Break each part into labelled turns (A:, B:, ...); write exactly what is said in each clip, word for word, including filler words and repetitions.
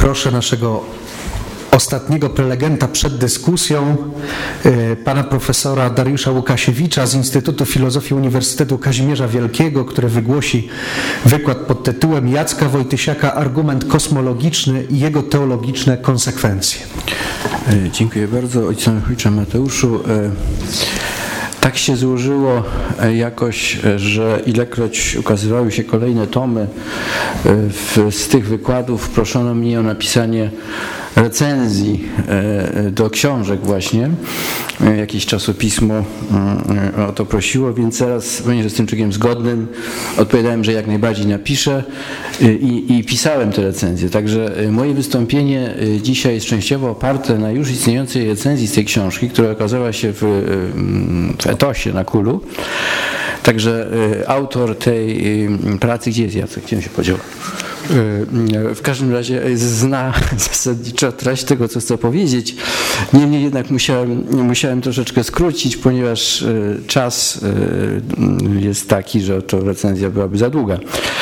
A: Proszę naszego ostatniego prelegenta przed dyskusją, pana profesora Dariusza Łukasiewicza z Instytutu Filozofii Uniwersytetu Kazimierza Wielkiego, który wygłosi wykład pod tytułem Jacka Wojtysiaka Argument kosmologiczny i jego teologiczne konsekwencje.
B: Dziękuję bardzo, ojcze Mateuszu. Tak się złożyło jakoś, że ilekroć ukazywały się kolejne tomy w, z tych wykładów, proszono mnie o napisanie recenzji do książek właśnie. Jakieś czasopismo o to prosiło, więc teraz, ponieważ jestem człowiekiem zgodnym, odpowiadałem, że jak najbardziej napiszę i, i pisałem te recenzje. Także moje wystąpienie dzisiaj jest częściowo oparte na już istniejącej recenzji z tej książki, która okazała się w, w etosie na Kulu. Także autor tej pracy, gdzie jest Jacek? Gdzie on się podział? W każdym razie zna zasadniczo treść tego, co chcę powiedzieć. Niemniej jednak musiałem, musiałem troszeczkę skrócić, ponieważ czas jest taki, że to recenzja byłaby za długa.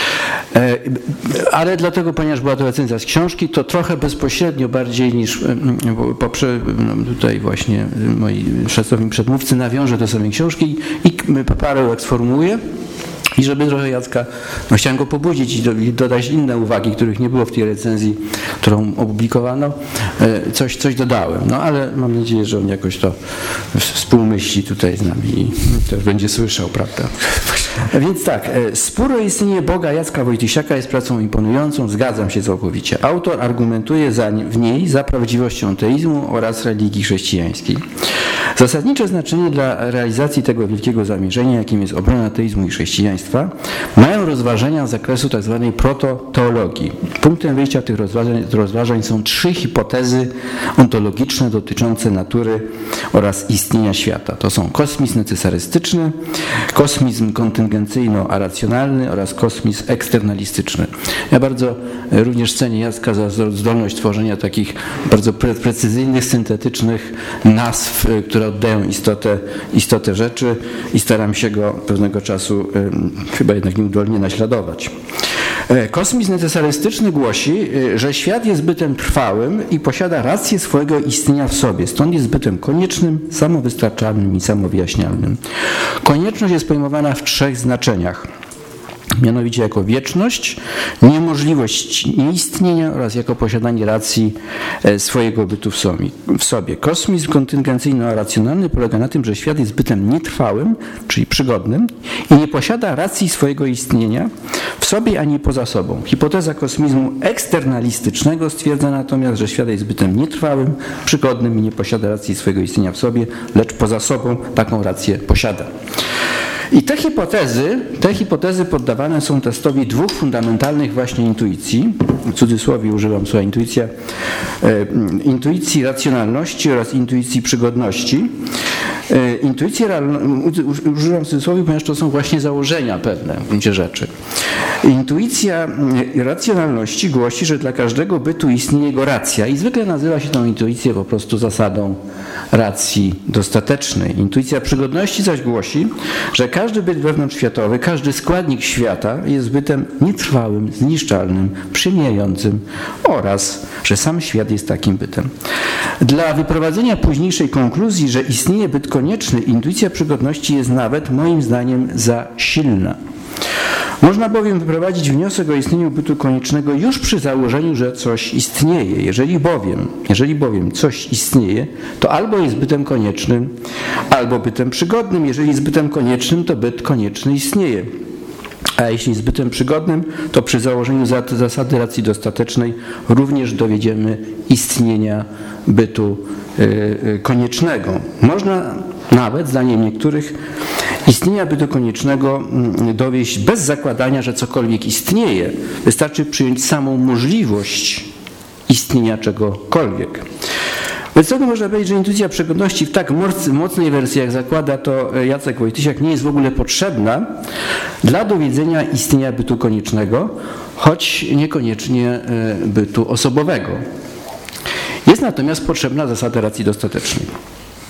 B: Ale dlatego, ponieważ była to recenzja z książki, to trochę bezpośrednio bardziej niż poprze, tutaj właśnie moi szacowni przedmówcy nawiążę do samej książki i parę jak sformułuję. I żeby trochę Jacka, no chciałem go pobudzić i, do, i dodać inne uwagi, których nie było w tej recenzji, którą opublikowano, coś, coś dodałem. No ale mam nadzieję, że on jakoś to współmyśli tutaj z nami i też będzie słyszał, prawda? Więc tak, spór o istnienie Boga Jacka Wojtysiaka jest pracą imponującą, zgadzam się całkowicie. Autor argumentuje za, w niej za prawdziwością teizmu oraz religii chrześcijańskiej. Zasadnicze znaczenie dla realizacji tego wielkiego zamierzenia, jakim jest obrona teizmu i chrześcijaństwa, mają rozważania z zakresu tzw. prototeologii. Punktem wyjścia tych rozważań, rozważań są trzy hipotezy ontologiczne dotyczące natury oraz istnienia świata. To są kosmizm necesarystyczny, kosmizm kontyngencyjno-aracjonalny oraz kosmizm eksternalistyczny. Ja bardzo również cenię Jacka za zdolność tworzenia takich bardzo pre precyzyjnych, syntetycznych nazw, które oddają istotę, istotę rzeczy i staram się go pewnego czasu y, chyba jednak nieudolnie naśladować. Kosmizm necesarystyczny głosi, że świat jest bytem trwałym i posiada rację swojego istnienia w sobie. Stąd jest bytem koniecznym, samowystarczalnym i samowyjaśnialnym. Konieczność jest pojmowana w trzech znaczeniach. Mianowicie jako wieczność, niemożliwość nieistnienia oraz jako posiadanie racji swojego bytu w sobie. Kosmizm kontyngencyjno-racjonalny polega na tym, że świat jest bytem nietrwałym, czyli przygodnym i nie posiada racji swojego istnienia w sobie ani poza sobą. Hipoteza kosmizmu eksternalistycznego stwierdza natomiast, że świat jest bytem nietrwałym, przygodnym i nie posiada racji swojego istnienia w sobie, lecz poza sobą taką rację posiada. I te hipotezy, te hipotezy poddawane są testowi dwóch fundamentalnych właśnie intuicji, w cudzysłowie używam słowa intuicja, e, intuicji racjonalności oraz intuicji przygodności. E, intuicję używam w cudzysłowie, ponieważ to są właśnie założenia pewne w gruncie rzeczy. Intuicja racjonalności głosi, że dla każdego bytu istnieje jego racja i zwykle nazywa się tą intuicję po prostu zasadą racji dostatecznej. Intuicja przygodności zaś głosi, że każdy byt wewnątrzświatowy, każdy składnik świata jest bytem nietrwałym, zniszczalnym, przemijającym oraz, że sam świat jest takim bytem. Dla wyprowadzenia późniejszej konkluzji, że istnieje byt konieczny, intuicja przygodności jest nawet moim zdaniem za silna. Można bowiem wyprowadzić wniosek o istnieniu bytu koniecznego już przy założeniu, że coś istnieje. Jeżeli bowiem, jeżeli bowiem coś istnieje, to albo jest bytem koniecznym, albo bytem przygodnym. Jeżeli jest bytem koniecznym, to byt konieczny istnieje. A jeśli jest bytem przygodnym, to przy założeniu zasady racji dostatecznej również dowiedziemy istnienia bytu yy, koniecznego. Można nawet, zdaniem niektórych, istnienia bytu koniecznego dowieść bez zakładania, że cokolwiek istnieje. Wystarczy przyjąć samą możliwość istnienia czegokolwiek. Wobec tego można powiedzieć, że intuicja przygodności w tak mocnej wersji, jak zakłada to Jacek Wojtysiak, nie jest w ogóle potrzebna dla dowiedzenia istnienia bytu koniecznego, choć niekoniecznie bytu osobowego. Jest natomiast potrzebna zasada racji dostatecznej.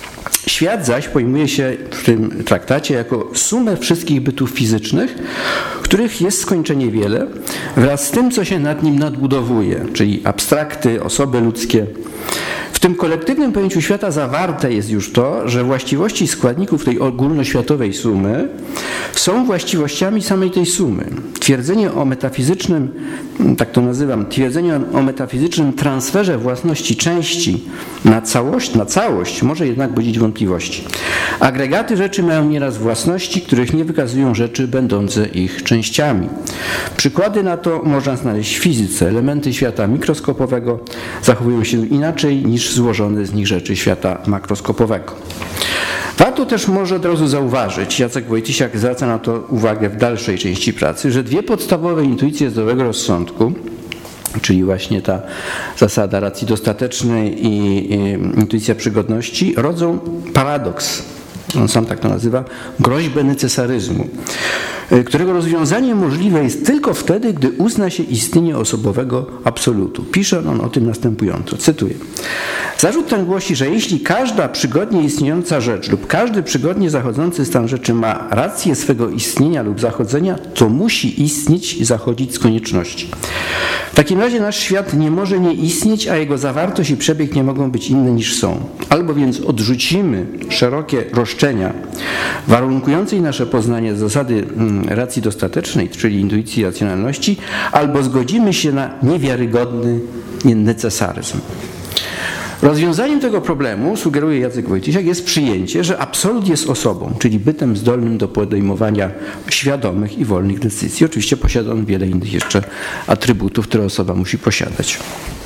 B: Świat zaś pojmuje się w tym traktacie jako sumę wszystkich bytów fizycznych, których jest skończenie wiele, wraz z tym, co się nad nim nadbudowuje, czyli abstrakty, osoby ludzkie. W tym kolektywnym pojęciu świata zawarte jest już to, że właściwości składników tej ogólnoświatowej sumy są właściwościami samej tej sumy. Twierdzenie o metafizycznym, tak to nazywam, twierdzenie o metafizycznym transferze własności części na całość, na całość może jednak budzić wątpliwości. Agregaty rzeczy mają nieraz własności, których nie wykazują rzeczy będące ich częściami. Przykłady na to można znaleźć w fizyce. Elementy świata mikroskopowego zachowują się inaczej niż złożone z nich rzeczy świata makroskopowego. Warto też może od razu zauważyć, Jacek Wojtysiak zwraca na to uwagę w dalszej części pracy, że dwie podstawowe intuicje zdrowego rozsądku, czyli właśnie ta zasada racji dostatecznej i intuicja przygodności, rodzą paradoks. On sam tak to nazywa, groźbę necesaryzmu, którego rozwiązanie możliwe jest tylko wtedy, gdy uzna się istnienie osobowego absolutu. Pisze on o tym następująco, cytuję. Zarzut ten głosi, że jeśli każda przygodnie istniejąca rzecz lub każdy przygodnie zachodzący stan rzeczy ma rację swego istnienia lub zachodzenia, to musi istnieć i zachodzić z konieczności. W takim razie nasz świat nie może nie istnieć, a jego zawartość i przebieg nie mogą być inne niż są. Albo więc odrzucimy szerokie roszczenia warunkującej nasze poznanie zasady racji dostatecznej, czyli intuicji racjonalności, albo zgodzimy się na niewiarygodny necesaryzm. Rozwiązaniem tego problemu, sugeruje Jacek Wojtysiak, jest przyjęcie, że absolut jest osobą, czyli bytem zdolnym do podejmowania świadomych i wolnych decyzji. Oczywiście posiada on wiele innych jeszcze atrybutów, które osoba musi posiadać.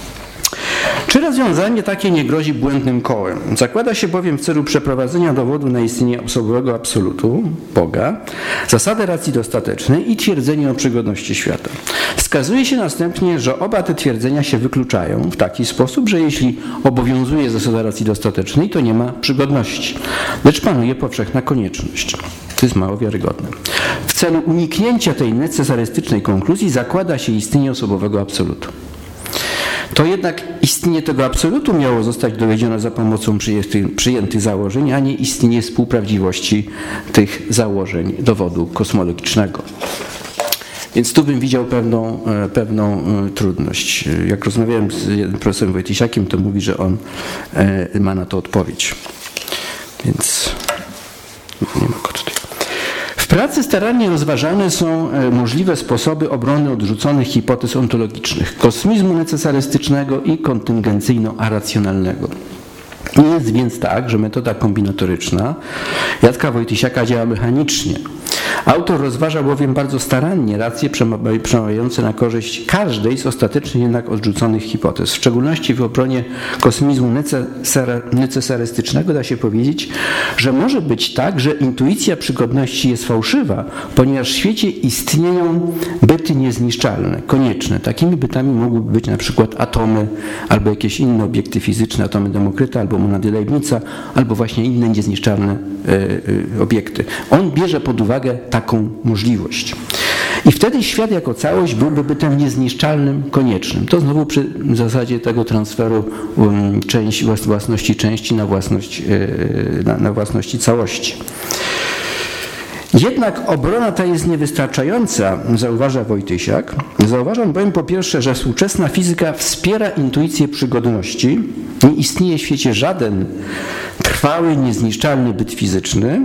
B: Czy rozwiązanie takie nie grozi błędnym kołem? Zakłada się bowiem w celu przeprowadzenia dowodu na istnienie osobowego absolutu, Boga, zasadę racji dostatecznej i twierdzenie o przygodności świata. Wskazuje się następnie, że oba te twierdzenia się wykluczają w taki sposób, że jeśli obowiązuje zasada racji dostatecznej, to nie ma przygodności, lecz panuje powszechna konieczność. To jest mało wiarygodne. W celu uniknięcia tej necesarystycznej konkluzji zakłada się istnienie osobowego absolutu. To jednak istnienie tego absolutu miało zostać dowiedzione za pomocą przyjętych, przyjętych założeń, a nie istnienie współprawdziwości tych założeń dowodu kosmologicznego. Więc tu bym widział pewną, pewną trudność. Jak rozmawiałem z jednym profesorem Wojtysiakiem, to mówi, że on ma na to odpowiedź. Więc nie ma go tutaj. W pracy starannie rozważane są możliwe sposoby obrony odrzuconych hipotez ontologicznych, kosmizmu necesarystycznego i kontyngencyjno-aracjonalnego. Nie jest więc tak, że metoda kombinatoryczna Jacka Wojtysiaka działa mechanicznie. Autor rozważa bowiem bardzo starannie racje przemawiające na korzyść każdej z ostatecznie jednak odrzuconych hipotez. W szczególności w obronie kosmizmu necesarystycznego da się powiedzieć, że może być tak, że intuicja przygodności jest fałszywa, ponieważ w świecie istnieją byty niezniszczalne, konieczne. Takimi bytami mogłyby być na przykład atomy albo jakieś inne obiekty fizyczne, atomy Demokryta albo monady Leibnica, albo właśnie inne niezniszczalne y, y, obiekty. On bierze pod uwagę taką możliwość. I wtedy świat jako całość byłby bytem niezniszczalnym, koniecznym. To znowu przy zasadzie tego transferu um, części, własności części na, własność, yy, na, na własności całości. Jednak obrona ta jest niewystarczająca, zauważa Wojtysiak. Zauważam bowiem po pierwsze, że współczesna fizyka wspiera intuicję przygodności. Nie istnieje w świecie żaden trwały, niezniszczalny byt fizyczny.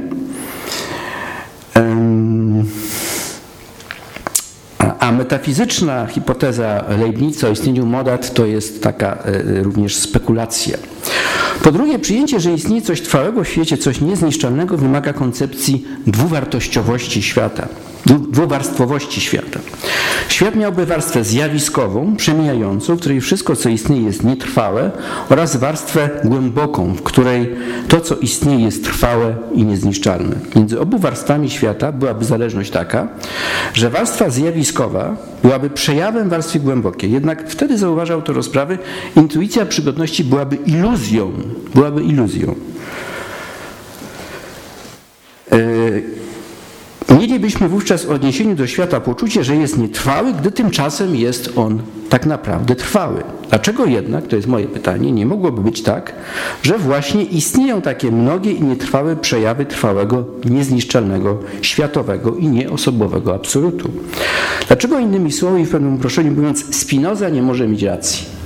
B: A metafizyczna hipoteza Leibnica o istnieniu modat to jest taka również spekulacja. Po drugie, przyjęcie, że istnieje coś trwałego w świecie, coś niezniszczalnego, wymaga koncepcji dwuwartościowości świata, dwuwarstwowości świata. Świat miałby warstwę zjawiskową, przemijającą, w której wszystko, co istnieje, jest nietrwałe, oraz warstwę głęboką, w której to, co istnieje, jest trwałe i niezniszczalne. Między obu warstwami świata byłaby zależność taka, że warstwa zjawiskowa byłaby przejawem warstwy głębokiej. Jednak wtedy, zauważa autor rozprawy, intuicja przygodności byłaby iluzją. Byłaby iluzją. Yy, Nie Mielibyśmy wówczas w odniesieniu do świata poczucie, że jest nietrwały, gdy tymczasem jest on tak naprawdę trwały. Dlaczego jednak, to jest moje pytanie, nie mogłoby być tak, że właśnie istnieją takie mnogie i nietrwałe przejawy trwałego, niezniszczalnego, światowego i nieosobowego absolutu? Dlaczego innymi słowy, w pewnym uproszczeniu mówiąc, Spinoza nie może mieć racji?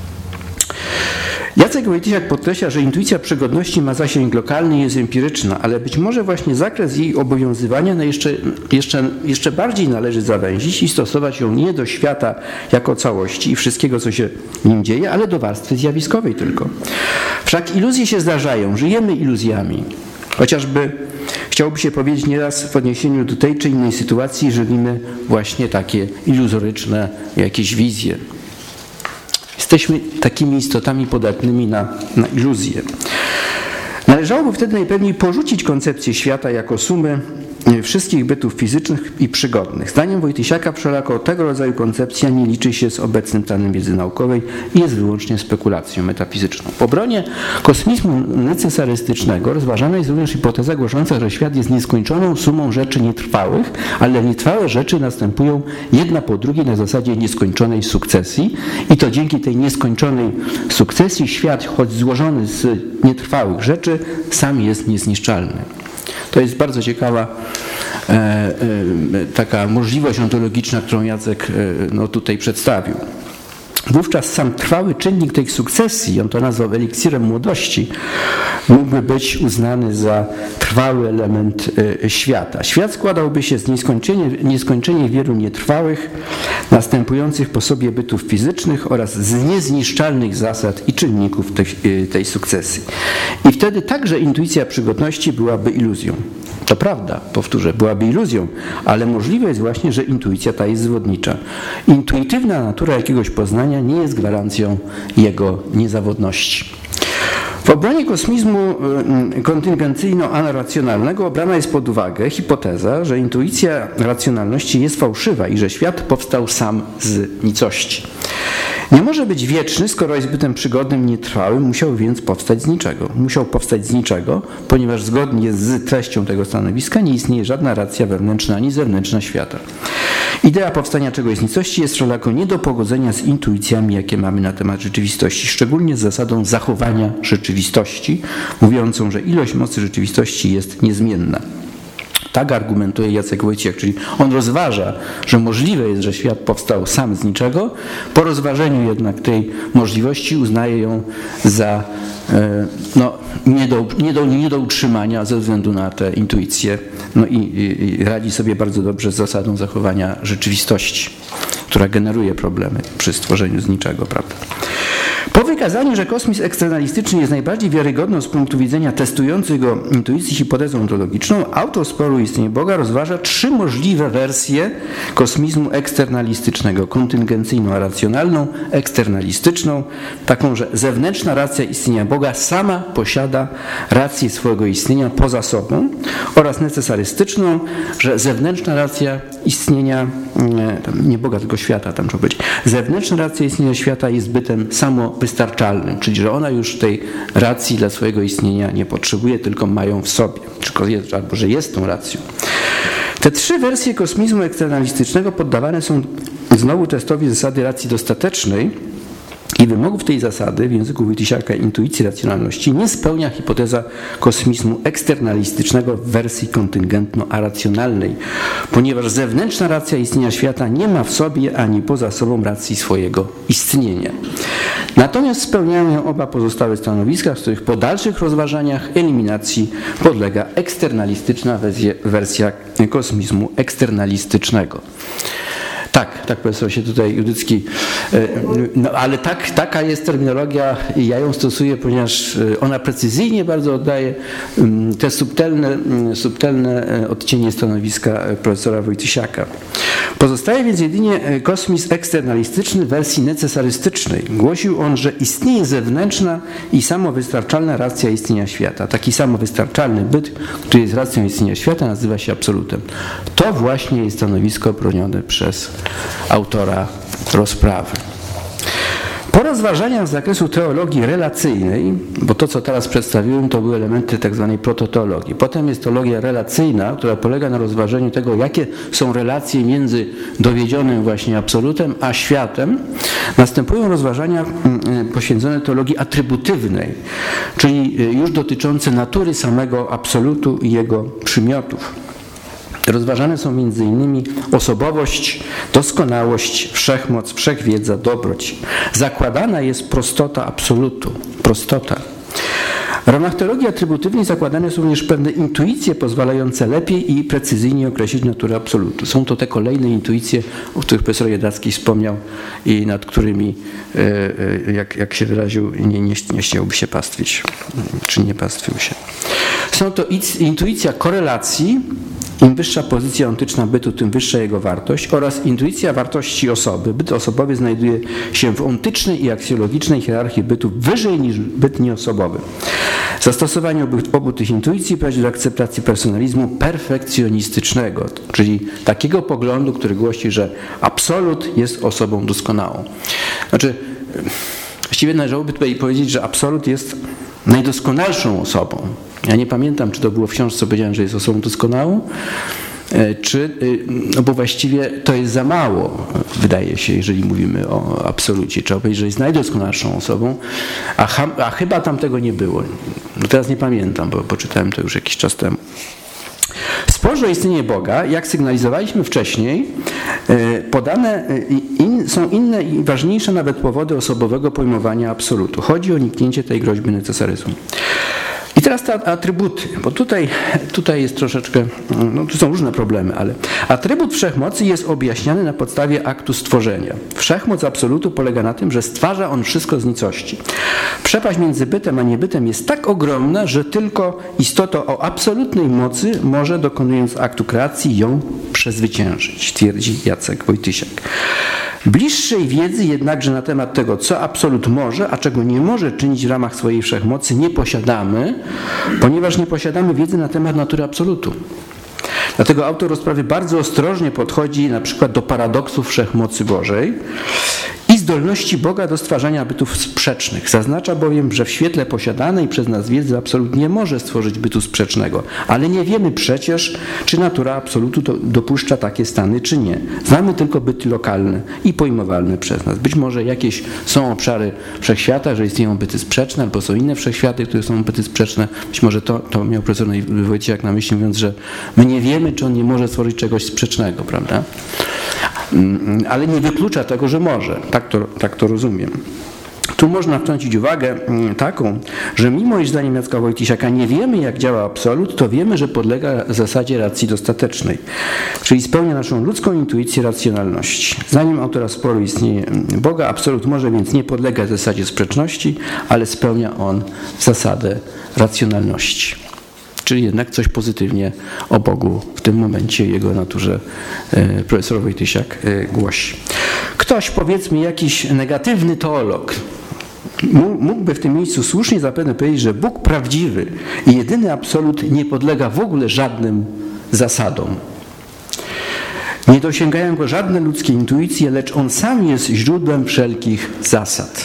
B: Jacek Wojtysiak podkreśla, że intuicja przygodności ma zasięg lokalny i jest empiryczna, ale być może właśnie zakres jej obowiązywania no jeszcze, jeszcze, jeszcze bardziej należy zawęzić i stosować ją nie do świata jako całości i wszystkiego, co się w nim dzieje, ale do warstwy zjawiskowej tylko. Wszak iluzje się zdarzają, żyjemy iluzjami. Chociażby chciałoby się powiedzieć nieraz w odniesieniu do tej czy innej sytuacji, że żywimy właśnie takie iluzoryczne jakieś wizje. Jesteśmy takimi istotami podatnymi na, na iluzje. Należałoby wtedy najpewniej porzucić koncepcję świata jako sumy wszystkich bytów fizycznych i przygodnych. Zdaniem Wojtysiaka wszelako tego rodzaju koncepcja nie liczy się z obecnym stanem wiedzy naukowej i jest wyłącznie spekulacją metafizyczną. W obronie kosmizmu necesarystycznego rozważana jest również hipoteza głosząca, że świat jest nieskończoną sumą rzeczy nietrwałych, ale nietrwałe rzeczy następują jedna po drugiej na zasadzie nieskończonej sukcesji i to dzięki tej nieskończonej sukcesji świat, choć złożony z nietrwałych rzeczy, sam jest niezniszczalny. To jest bardzo ciekawa e, e, taka możliwość ontologiczna, którą Jacek e, no, tutaj przedstawił. Wówczas sam trwały czynnik tej sukcesji, on to nazwał eliksirem młodości, mógłby być uznany za trwały element y, świata. Świat składałby się z nieskończenie, nieskończenie wielu nietrwałych, następujących po sobie bytów fizycznych oraz z niezniszczalnych zasad i czynników tej, y, tej sukcesji. I wtedy także intuicja przygodności byłaby iluzją. To prawda, powtórzę, byłaby iluzją, ale możliwe jest właśnie, że intuicja ta jest zwodnicza. Intuitywna natura jakiegoś poznania nie jest gwarancją jego niezawodności. W obronie kosmizmu kontyngencyjno-anaracjonalnego brana jest pod uwagę hipoteza, że intuicja racjonalności jest fałszywa i że świat powstał sam z nicości. Nie może być wieczny, skoro jest bytem przygodnym i nietrwałym, musiał więc powstać z niczego. Musiał powstać z niczego, ponieważ zgodnie z treścią tego stanowiska nie istnieje żadna racja wewnętrzna ani zewnętrzna świata. Idea powstania czegoś z nicości jest wszelako nie do pogodzenia z intuicjami, jakie mamy na temat rzeczywistości, szczególnie z zasadą zachowania rzeczywistości, mówiącą, że ilość mocy rzeczywistości jest niezmienna. Tak argumentuje Jacek Wojciech, czyli on rozważa, że możliwe jest, że świat powstał sam z niczego. Po rozważeniu jednak tej możliwości uznaje ją za no, nie, do, nie, do, nie do utrzymania ze względu na tę intuicję. No i, i, i radzi sobie bardzo dobrze z zasadą zachowania rzeczywistości, która generuje problemy przy stworzeniu z niczego, prawda? Po wykazaniu, że kosmizm eksternalistyczny jest najbardziej wiarygodną z punktu widzenia testujących go intuicji hipotezą ontologiczną, autor sporu o istnienie Boga rozważa trzy możliwe wersje kosmizmu eksternalistycznego. Kontyngencyjno-racjonalną, eksternalistyczną, taką, że zewnętrzna racja istnienia Boga sama posiada rację swojego istnienia poza sobą, oraz necesarystyczną, że zewnętrzna racja istnienia, nie, nie Boga, tylko świata, tam trzeba powiedzieć, zewnętrzna racja istnienia świata jest bytem samowystarczalnym, czyli że ona już tej racji dla swojego istnienia nie potrzebuje, tylko ma ją w sobie, albo że jest tą racją. Te trzy wersje kosmizmu eksternalistycznego poddawane są znowu testowi zasady racji dostatecznej i wymogów tej zasady w języku Wojtysiaka intuicji racjonalności nie spełnia hipoteza kosmizmu eksternalistycznego w wersji kontyngentno-aracjonalnej, ponieważ zewnętrzna racja istnienia świata nie ma w sobie ani poza sobą racji swojego istnienia. Natomiast spełniają ją oba pozostałe stanowiska, z których po dalszych rozważaniach eliminacji podlega eksternalistyczna wersja kosmizmu eksternalistycznego. Tak, tak profesor się tutaj Judycki, no ale tak, taka jest terminologia i ja ją stosuję, ponieważ ona precyzyjnie bardzo oddaje te subtelne, subtelne odcienie stanowiska profesora Wojtysiaka. Pozostaje więc jedynie kosmizm eksternalistyczny w wersji necesarystycznej. Głosił on, że istnieje zewnętrzna i samowystarczalna racja istnienia świata. Taki samowystarczalny byt, który jest racją istnienia świata, nazywa się absolutem. To właśnie jest stanowisko bronione przez autora rozprawy. Po rozważaniach z zakresu teologii relacyjnej, bo to, co teraz przedstawiłem, to były elementy tak zwanej prototeologii. Potem jest teologia relacyjna, która polega na rozważeniu tego, jakie są relacje między dowiedzionym właśnie absolutem a światem. Następują rozważania poświęcone teologii atrybutywnej, czyli już dotyczące natury samego absolutu i jego przymiotów. Rozważane są między innymi osobowość, doskonałość, wszechmoc, wszechwiedza, dobroć. Zakładana jest prostota absolutu. Prostota. W ramach teologii atrybutywnej zakładane są również pewne intuicje pozwalające lepiej i precyzyjnie określić naturę absolutu. Są to te kolejne intuicje, o których profesor Jedacki wspomniał i nad którymi, jak, jak się wyraził, nie, nie, nie chciałby się pastwić, czy nie pastwił się. Są to intuicja korelacji, im wyższa pozycja ontyczna bytu, tym wyższa jego wartość, oraz intuicja wartości osoby. Byt osobowy znajduje się w ontycznej i aksjologicznej hierarchii bytu wyżej niż byt nieosobowy. Zastosowanie obu, obu tych intuicji prowadzi do akceptacji personalizmu perfekcjonistycznego, czyli takiego poglądu, który głosi, że absolut jest osobą doskonałą. Znaczy, właściwie należałoby tutaj powiedzieć, że absolut jest najdoskonalszą osobą. Ja nie pamiętam, czy to było w książce, co powiedziałem, że jest osobą doskonałą, czy, no bo właściwie to jest za mało, wydaje się, jeżeli mówimy o absolucie. Trzeba powiedzieć, że jest najdoskonalszą osobą, a, a chyba tam tego nie było. No teraz nie pamiętam, bo poczytałem to już jakiś czas temu. W sporze o istnienie Boga, jak sygnalizowaliśmy wcześniej, podane in, są inne i ważniejsze nawet powody osobowego pojmowania absolutu. Chodzi o uniknięcie tej groźby necesaryzmu. I teraz te atrybuty, bo tutaj, tutaj jest troszeczkę, no tu są różne problemy, ale atrybut wszechmocy jest objaśniany na podstawie aktu stworzenia. Wszechmoc absolutu polega na tym, że stwarza on wszystko z nicości. Przepaść między bytem a niebytem jest tak ogromna, że tylko istota o absolutnej mocy może, dokonując aktu kreacji, ją przezwyciężyć, twierdzi Jacek Wojtysiak. Bliższej wiedzy jednakże na temat tego, co absolut może, a czego nie może czynić w ramach swojej wszechmocy, nie posiadamy, ponieważ nie posiadamy wiedzy na temat natury absolutu. Dlatego autor rozprawy bardzo ostrożnie podchodzi na przykład do paradoksu wszechmocy Bożej i zdolności Boga do stwarzania bytów sprzecznych. Zaznacza bowiem, że w świetle posiadanej przez nas wiedzy absolut nie może stworzyć bytu sprzecznego, ale nie wiemy przecież, czy natura absolutu do, dopuszcza takie stany, czy nie. Znamy tylko byty lokalne i pojmowalne przez nas. Być może jakieś są obszary wszechświata, że istnieją byty sprzeczne, albo są inne wszechświaty, które są byty sprzeczne. Być może to, to miał profesor Wojciech na myśli, mówiąc, że my nie wiemy, czy on nie może stworzyć czegoś sprzecznego, prawda? Ale nie wyklucza tego, że może. Tak to, tak to rozumiem. Tu można wtrącić uwagę taką, że mimo iż zdaniem Jacka Wojtysiaka nie wiemy, jak działa absolut, to wiemy, że podlega zasadzie racji dostatecznej, czyli spełnia naszą ludzką intuicję racjonalności. Zdaniem autora sporu istnienie Boga, absolut może więc nie podlegać zasadzie sprzeczności, ale spełnia on zasadę racjonalności. Czyli jednak coś pozytywnie o Bogu w tym momencie, jego naturze e, profesor Wojtysiak e, głosi. Ktoś, powiedzmy jakiś negatywny teolog, mógłby w tym miejscu słusznie zapewne powiedzieć, że Bóg prawdziwy i jedyny absolut nie podlega w ogóle żadnym zasadom. Nie dosięgają go żadne ludzkie intuicje, lecz on sam jest źródłem wszelkich zasad.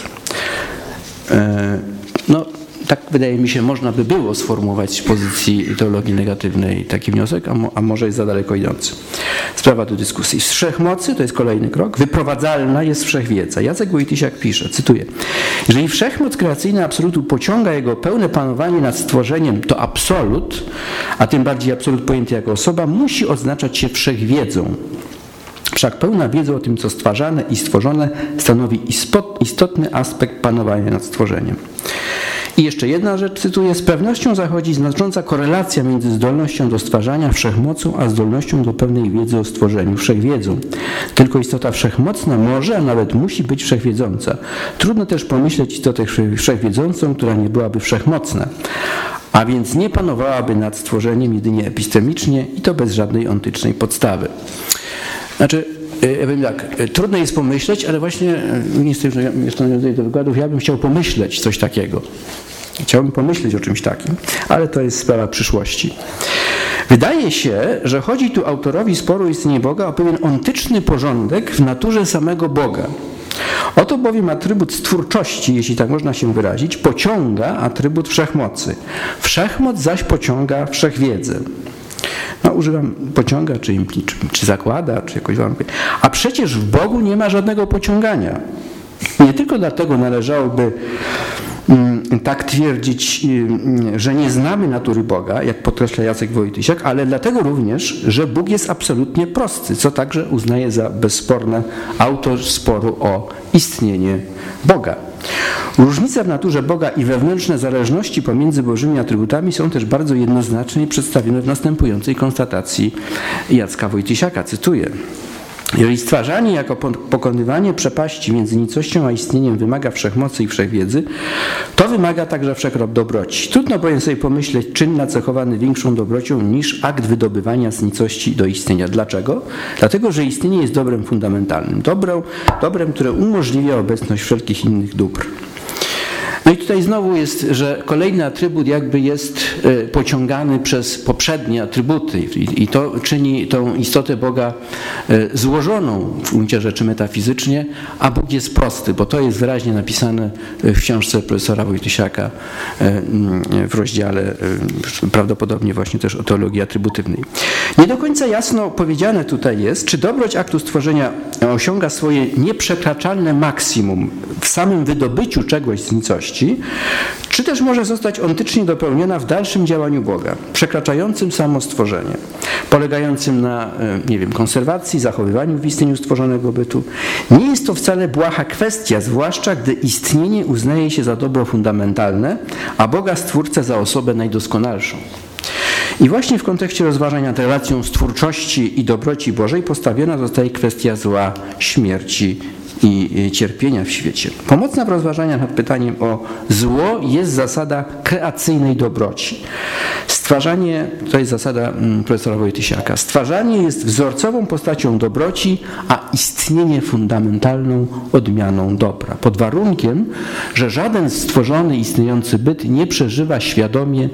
B: E, no, tak wydaje mi się, można by było sformułować z pozycji teologii negatywnej taki wniosek, a, mo, a może jest za daleko idący. Sprawa do dyskusji. Z wszechmocy, to jest kolejny krok, wyprowadzalna jest wszechwiedza. Jacek Wojtysiak pisze, cytuję: jeżeli wszechmoc kreacyjna absolutu pociąga jego pełne panowanie nad stworzeniem, to absolut, a tym bardziej absolut pojęty jako osoba, musi oznaczać się wszechwiedzą. Wszak pełna wiedza o tym, co stwarzane i stworzone, stanowi istotny aspekt panowania nad stworzeniem. I jeszcze jedna rzecz, cytuję: z pewnością zachodzi znacząca korelacja między zdolnością do stwarzania wszechmocą, a zdolnością do pełnej wiedzy o stworzeniu, wszechwiedzą. Tylko istota wszechmocna może, a nawet musi być wszechwiedząca. Trudno też pomyśleć istotę wszechwiedzącą, która nie byłaby wszechmocna, a więc nie panowałaby nad stworzeniem jedynie epistemicznie i to bez żadnej ontycznej podstawy. Znaczy, ja wiem tak, trudno jest pomyśleć, ale właśnie nie jestem już do wykładów, ja bym chciał pomyśleć coś takiego. Chciałbym pomyśleć o czymś takim, ale to jest sprawa przyszłości. Wydaje się, że chodzi tu autorowi sporu o istnienie Boga o pewien ontyczny porządek w naturze samego Boga. Oto bowiem atrybut stwórczości, jeśli tak można się wyrazić, pociąga atrybut wszechmocy. Wszechmoc zaś pociąga wszechwiedzę. No, używam pociąga, czy, czy, czy zakłada, czy jakoś wam. A przecież w Bogu nie ma żadnego pociągania. Nie tylko dlatego należałoby tak twierdzić, że nie znamy natury Boga, jak podkreśla Jacek Wojtysiak, ale dlatego również, że Bóg jest absolutnie prosty, co także uznaje za bezsporne autor sporu o istnienie Boga. Różnice w naturze Boga i wewnętrzne zależności pomiędzy Bożymi atrybutami są też bardzo jednoznacznie przedstawione w następującej konstatacji Jacka Wojtysiaka. Cytuję. Jeżeli stwarzanie jako pokonywanie przepaści między nicością a istnieniem wymaga wszechmocy i wszechwiedzy, to wymaga także wszechrop dobroci. Trudno bowiem sobie pomyśleć czyn nacechowany większą dobrocią niż akt wydobywania z nicości do istnienia. Dlaczego? Dlatego, że istnienie jest dobrem fundamentalnym. Dobrem, dobrem, które umożliwia obecność wszelkich innych dóbr. No i tutaj znowu jest, że kolejny atrybut jakby jest pociągany przez poprzednie atrybuty i to czyni tą istotę Boga złożoną w gruncie rzeczy metafizycznie, a Bóg jest prosty, bo to jest wyraźnie napisane w książce profesora Wojtysiaka w rozdziale prawdopodobnie właśnie też o teologii atrybutywnej. Nie do końca jasno powiedziane tutaj jest, czy dobroć aktu stworzenia osiąga swoje nieprzekraczalne maksimum w samym wydobyciu czegoś z nicości, czy też może zostać ontycznie dopełniona w dalszym działaniu Boga, przekraczającym samo stworzenie, polegającym na, nie wiem, konserwacji, zachowywaniu w istnieniu stworzonego bytu. Nie jest to wcale błaha kwestia, zwłaszcza gdy istnienie uznaje się za dobro fundamentalne, a Boga Stwórcę za osobę najdoskonalszą. I właśnie w kontekście rozważań nad relacją stwórczości i dobroci Bożej postawiona zostaje kwestia zła, śmierci i cierpienia w świecie. Pomocna w rozważaniach nad pytaniem o zło jest zasada kreacyjnej dobroci. Stwarzanie, to jest zasada profesora Wojtysiaka, stwarzanie jest wzorcową postacią dobroci, a istnienie fundamentalną odmianą dobra. Pod warunkiem, że żaden stworzony, istniejący byt nie przeżywa świadomie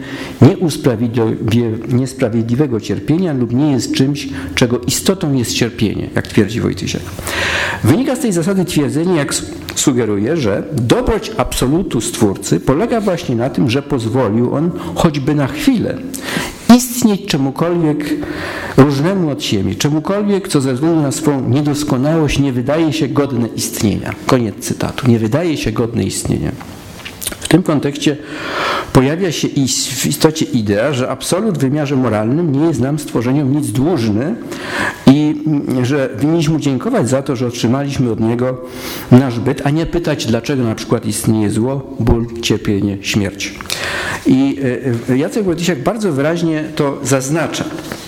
B: niesprawiedliwego cierpienia lub nie jest czymś, czego istotą jest cierpienie, jak twierdzi Wojtysiak. Wynika z tej zasady twierdzenie, jak sugeruje, że dobroć absolutu Stwórcy polega właśnie na tym, że pozwolił on choćby na chwilę istnieć czemukolwiek różnemu od siebie, czemukolwiek, co ze względu na swą niedoskonałość nie wydaje się godne istnienia. Koniec cytatu. Nie wydaje się godne istnienia. W tym kontekście pojawia się w istocie idea, że absolut w wymiarze moralnym nie jest nam stworzeniom nic dłużny i że winniśmy mu dziękować za to, że otrzymaliśmy od niego nasz byt, a nie pytać, dlaczego na przykład istnieje zło, ból, cierpienie, śmierć. I Jacek Wojtysiak bardzo wyraźnie to zaznacza.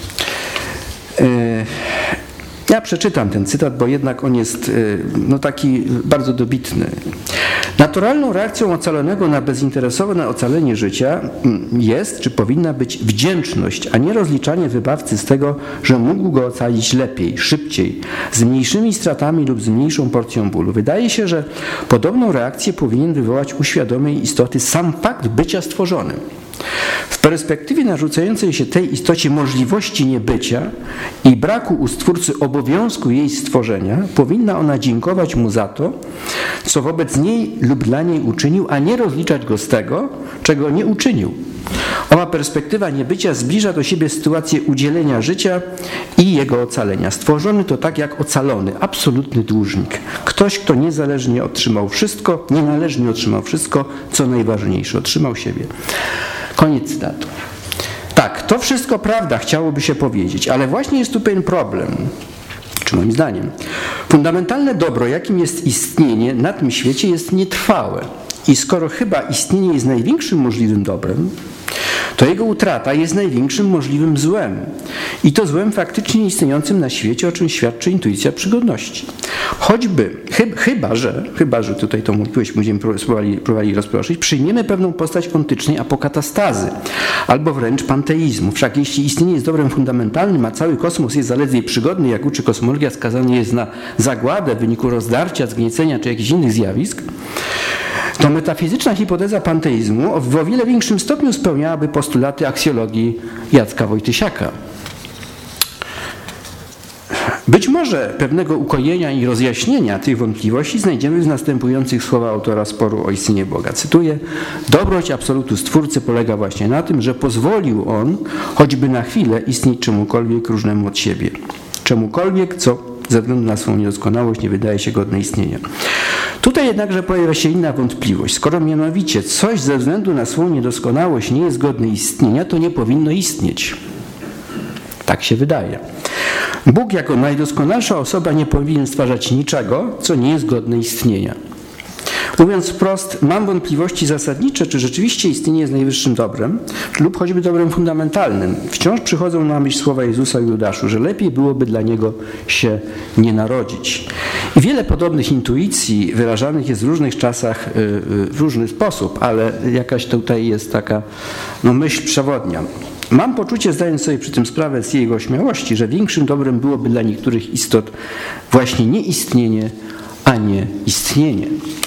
B: Ja przeczytam ten cytat, bo jednak on jest no, taki bardzo dobitny. Naturalną reakcją ocalonego na bezinteresowne ocalenie życia jest, czy powinna być wdzięczność, a nie rozliczanie wybawcy z tego, że mógł go ocalić lepiej, szybciej, z mniejszymi stratami lub z mniejszą porcją bólu. Wydaje się, że podobną reakcję powinien wywołać u świadomej istoty sam fakt bycia stworzonym. W perspektywie narzucającej się tej istocie możliwości niebycia i braku u Stwórcy obowiązku jej stworzenia, powinna ona dziękować mu za to, co wobec niej lub dla niej uczynił, a nie rozliczać go z tego, czego nie uczynił. Owa perspektywa niebycia zbliża do siebie sytuację udzielenia życia i jego ocalenia. Stworzony to tak jak ocalony, absolutny dłużnik. Ktoś, kto niezależnie otrzymał wszystko, nienależnie otrzymał wszystko, co najważniejsze, otrzymał siebie. Koniec cytatu. Tak, to wszystko prawda, chciałoby się powiedzieć, ale właśnie jest tu pewien problem, czy moim zdaniem. Fundamentalne dobro, jakim jest istnienie na tym świecie, jest nietrwałe. I skoro chyba istnienie jest największym możliwym dobrem, to jego utrata jest największym możliwym złem. I to złem faktycznie istniejącym na świecie, o czym świadczy intuicja przygodności. Choćby, chyb, chyba, że, chyba, że tutaj tą możliwość będziemy próbowali, próbowali rozproszyć, przyjmiemy pewną postać ontycznej apokatastazy, albo wręcz panteizmu. Wszak jeśli istnienie jest dobrem fundamentalnym, a cały kosmos jest zaledwie przygodny, jak uczy kosmologia, skazany jest na zagładę w wyniku rozdarcia, zgniecenia czy jakichś innych zjawisk, to metafizyczna hipoteza panteizmu w o wiele większym stopniu spełniałaby postulaty aksjologii Jacka Wojtysiaka. Być może pewnego ukojenia i rozjaśnienia tych wątpliwości znajdziemy w następujących słowach autora sporu o istnienie Boga. Cytuję: dobroć absolutu Stwórcy polega właśnie na tym, że pozwolił On, choćby na chwilę, istnieć czemukolwiek różnemu od siebie. Czemukolwiek, co ze względu na swą niedoskonałość nie wydaje się godne istnienia. Tutaj jednakże pojawia się inna wątpliwość. Skoro mianowicie coś ze względu na swą niedoskonałość nie jest godne istnienia, to nie powinno istnieć. Tak się wydaje. Bóg jako najdoskonalsza osoba nie powinien stwarzać niczego, co nie jest godne istnienia. Mówiąc wprost, mam wątpliwości zasadnicze, czy rzeczywiście istnienie jest najwyższym dobrem, lub choćby dobrem fundamentalnym. Wciąż przychodzą na myśl słowa Jezusa w Judaszu, że lepiej byłoby dla Niego się nie narodzić. I wiele podobnych intuicji wyrażanych jest w różnych czasach w różny sposób, ale jakaś tutaj jest taka no, myśl przewodnia. Mam poczucie, zdając sobie przy tym sprawę z jego śmiałości, że większym dobrem byłoby dla niektórych istot właśnie nieistnienie, a nie istnienie.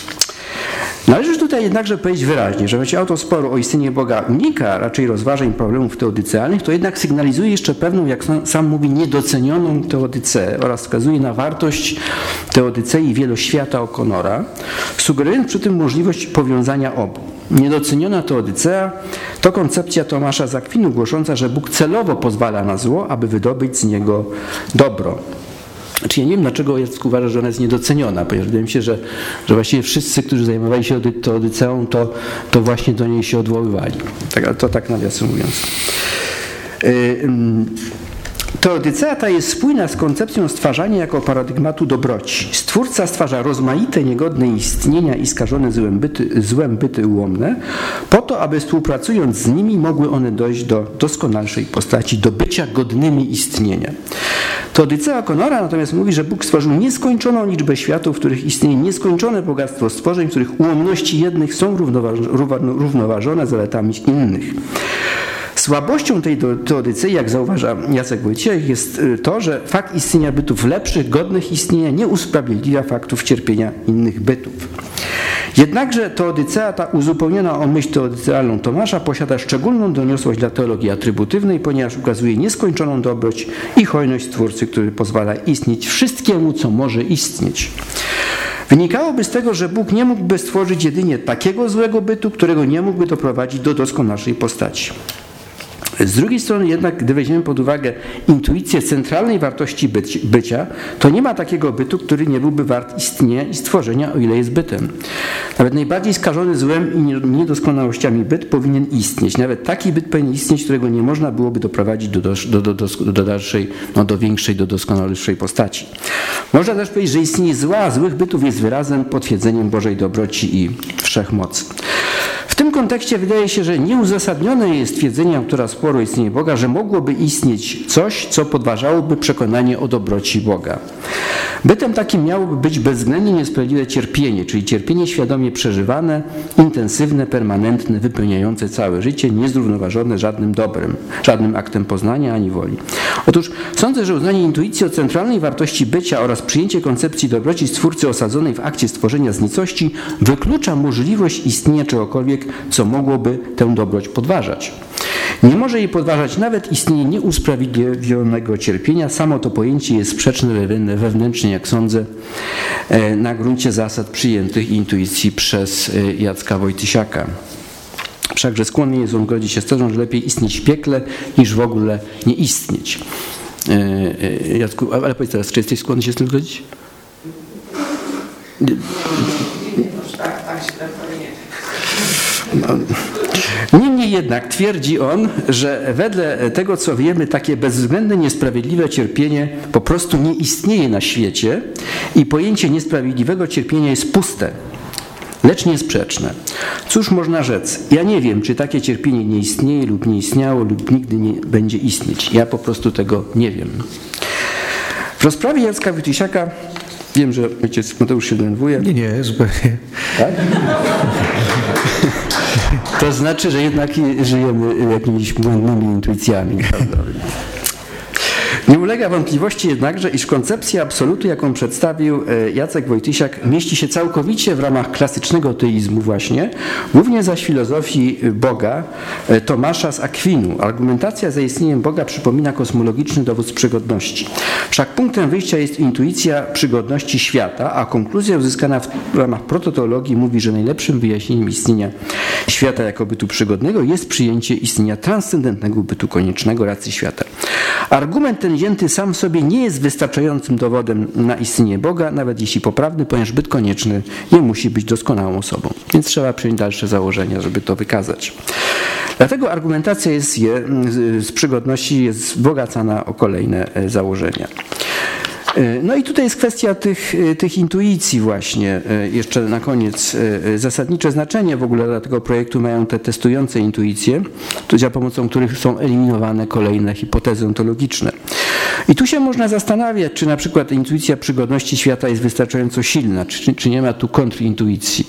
B: Należy tutaj jednakże powiedzieć wyraźnie, że choć autor sporu o istnienie Boga unika raczej rozważań problemów teodycealnych, to jednak sygnalizuje jeszcze pewną, jak sam mówi, niedocenioną teodyceę oraz wskazuje na wartość teodycei wieloświata O'Connora, sugerując przy tym możliwość powiązania obu. Niedoceniona teodycea to koncepcja Tomasza z Akwinu głosząca, że Bóg celowo pozwala na zło, aby wydobyć z niego dobro. Znaczy ja nie wiem, dlaczego Jacek uważa, że ona jest niedoceniona, ponieważ wydaje mi się, że, że właściwie wszyscy, którzy zajmowali się teodyceą, to, to właśnie do niej się odwoływali. Tak, ale to tak nawiasem mówiąc. Yy, Teodycea ta jest spójna z koncepcją stwarzania jako paradygmatu dobroci. Stwórca stwarza rozmaite, niegodne istnienia i skażone złem byty, złem byty ułomne, po to, aby współpracując z nimi mogły one dojść do doskonalszej postaci, do bycia godnymi istnienia. Teodycea O'Connora natomiast mówi, że Bóg stworzył nieskończoną liczbę światów, w których istnieje nieskończone bogactwo stworzeń, w których ułomności jednych są równoważone zaletami innych. Słabością tej teodycei, jak zauważa Jacek Wojciech, jest to, że fakt istnienia bytów lepszych, godnych istnienia nie usprawiedliwia faktów cierpienia innych bytów. Jednakże teodycea ta uzupełniona o myśl teodycealną Tomasza posiada szczególną doniosłość dla teologii atrybutywnej, ponieważ ukazuje nieskończoną dobroć i hojność Stwórcy, który pozwala istnieć wszystkiemu, co może istnieć. Wynikałoby z tego, że Bóg nie mógłby stworzyć jedynie takiego złego bytu, którego nie mógłby doprowadzić do doskonalszej postaci. Z drugiej strony jednak, gdy weźmiemy pod uwagę intuicję centralnej wartości bycia, to nie ma takiego bytu, który nie byłby wart istnienia i stworzenia, o ile jest bytem. Nawet najbardziej skażony złem i niedoskonałościami byt powinien istnieć. Nawet taki byt powinien istnieć, którego nie można byłoby doprowadzić do, do, do, do, do dalszej, no do większej, do doskonalszej postaci. Można też powiedzieć, że istnienie zła, złych bytów jest wyrazem, potwierdzeniem Bożej dobroci i wszechmocy. W tym kontekście wydaje się, że nieuzasadnione jest twierdzenie autora sporu o istnienie Boga, że mogłoby istnieć coś, co podważałoby przekonanie o dobroci Boga. Bytem takim miałoby być bezwzględnie niesprawiedliwe cierpienie, czyli cierpienie świadomie przeżywane, intensywne, permanentne, wypełniające całe życie, niezrównoważone żadnym dobrem, żadnym aktem poznania ani woli. Otóż sądzę, że uznanie intuicji o centralnej wartości bycia oraz przyjęcie koncepcji dobroci Stwórcy osadzonej w akcie stworzenia z nicości wyklucza możliwość istnienia czegokolwiek, co mogłoby tę dobroć podważać. Nie może jej podważać nawet istnienie nieusprawiedliwionego cierpienia. Samo to pojęcie jest sprzeczne wewnętrznie, jak sądzę, na gruncie zasad przyjętych intuicji przez Jacka Wojtysiaka. Wszakże skłonny jest on godzić się z tezą, że lepiej istnieć w piekle, niż w ogóle nie istnieć. Jacku, ale powiedz teraz, czy jesteś skłonny się z tym zgodzić?
C: Tak, tak się tak powinien.
B: No. Niemniej jednak twierdzi on, że wedle tego, co wiemy, takie bezwzględne, niesprawiedliwe cierpienie po prostu nie istnieje na świecie i pojęcie niesprawiedliwego cierpienia jest puste, lecz niesprzeczne. Cóż można rzec? Ja nie wiem, czy takie cierpienie nie istnieje lub nie istniało lub nigdy nie będzie istnieć. Ja po prostu tego nie wiem. W rozprawie Jacka Wojtysiaka, wiem, że ojciec Mateusz się denerwuje.
A: Nie, nie, zupełnie.
B: Tak? To znaczy, że jednak żyjemy jakimiś błędnymi intuicjami. Nie ulega wątpliwości jednakże, iż koncepcja absolutu, jaką przedstawił Jacek Wojtysiak, mieści się całkowicie w ramach klasycznego teizmu właśnie, głównie zaś filozofii Boga Tomasza z Akwinu. Argumentacja za istnieniem Boga przypomina kosmologiczny dowód z przygodności. Wszak punktem wyjścia jest intuicja przygodności świata, a konkluzja uzyskana w ramach prototeologii mówi, że najlepszym wyjaśnieniem istnienia świata jako bytu przygodnego jest przyjęcie istnienia transcendentnego bytu koniecznego racji świata. Argument ten wzięty sam w sobie nie jest wystarczającym dowodem na istnienie Boga, nawet jeśli poprawny, ponieważ byt konieczny nie musi być doskonałą osobą. Więc trzeba przyjąć dalsze założenia, żeby to wykazać. Dlatego argumentacja jest je, z przygodności jest wzbogacana o kolejne założenia. No i tutaj jest kwestia tych, tych intuicji właśnie. Jeszcze na koniec zasadnicze znaczenie w ogóle dla tego projektu mają te testujące intuicje, za pomocą których są eliminowane kolejne hipotezy ontologiczne. I tu się można zastanawiać, czy na przykład intuicja przygodności świata jest wystarczająco silna, czy, czy nie ma tu kontrintuicji.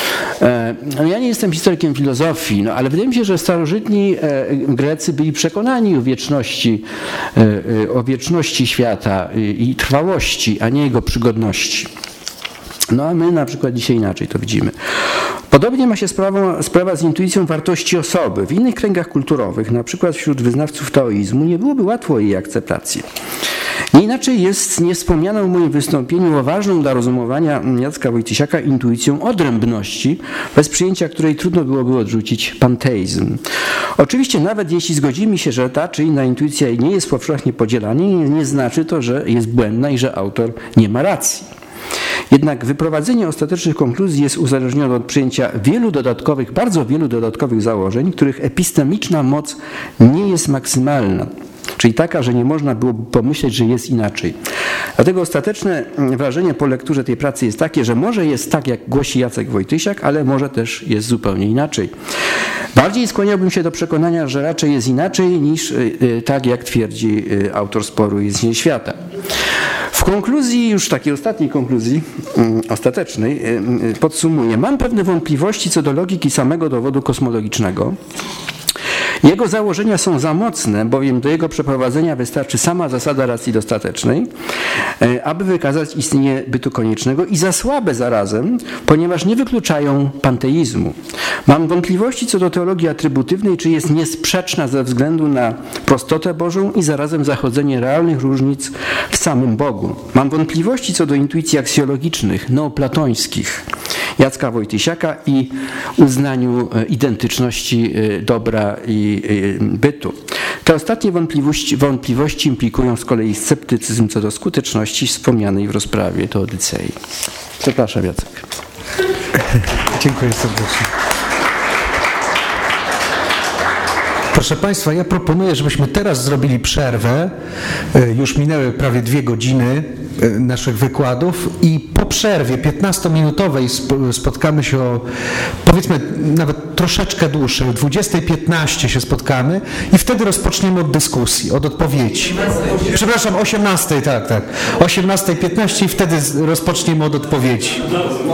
B: Ja nie jestem historykiem filozofii, no, ale wydaje mi się, że starożytni Grecy byli przekonani o wieczności, o wieczności świata i trwałości, a nie jego przygodności. No a my na przykład dzisiaj inaczej to widzimy. Podobnie ma się sprawą, sprawa z intuicją wartości osoby. W innych kręgach kulturowych, na przykład wśród wyznawców taoizmu, nie byłoby łatwo jej akceptacji. Nie inaczej jest z niewspomnianą w moim wystąpieniu o ważną dla rozumowania Jacka Wojtysiaka intuicją odrębności, bez przyjęcia której trudno byłoby odrzucić panteizm. Oczywiście nawet jeśli zgodzimy się, że ta czy inna intuicja nie jest powszechnie podzielana, nie, nie znaczy to, że jest błędna i że autor nie ma racji. Jednak wyprowadzenie ostatecznych konkluzji jest uzależnione od przyjęcia wielu dodatkowych, bardzo wielu dodatkowych założeń, których epistemiczna moc nie jest maksymalna. Czyli taka, że nie można byłoby pomyśleć, że jest inaczej. Dlatego ostateczne wrażenie po lekturze tej pracy jest takie, że może jest tak, jak głosi Jacek Wojtysiak, ale może też jest zupełnie inaczej. Bardziej skłaniałbym się do przekonania, że raczej jest inaczej niż tak, jak twierdzi autor sporu Istnienie świata. W konkluzji, już takiej ostatniej konkluzji, ostatecznej, podsumuję. Mam pewne wątpliwości co do logiki samego dowodu kosmologicznego. Jego założenia są za mocne, bowiem do jego przeprowadzenia wystarczy sama zasada racji dostatecznej, aby wykazać istnienie bytu koniecznego, i za słabe zarazem, ponieważ nie wykluczają panteizmu. Mam wątpliwości co do teologii atrybutywnej, czy jest niesprzeczna ze względu na prostotę Bożą i zarazem zachodzenie realnych różnic w samym Bogu. Mam wątpliwości co do intuicji aksjologicznych, neoplatońskich Jacka Wojtysiaka i uznaniu identyczności dobra i bytu. Te ostatnie wątpliwości, wątpliwości implikują z kolei sceptycyzm co do skuteczności wspomnianej w rozprawie do Odycei. Przepraszam, Jacek.
A: Dziękuję serdecznie. Proszę Państwa, ja proponuję, żebyśmy teraz zrobili przerwę. Już minęły prawie dwie godziny naszych wykładów i po przerwie piętnastominutowej spotkamy się o, powiedzmy, nawet troszeczkę dłuższej, o dwudziestej piętnaście się spotkamy i wtedy rozpoczniemy od dyskusji, od odpowiedzi. Przepraszam, osiemnastej, tak, tak. osiemnastej piętnaście i wtedy rozpoczniemy od odpowiedzi.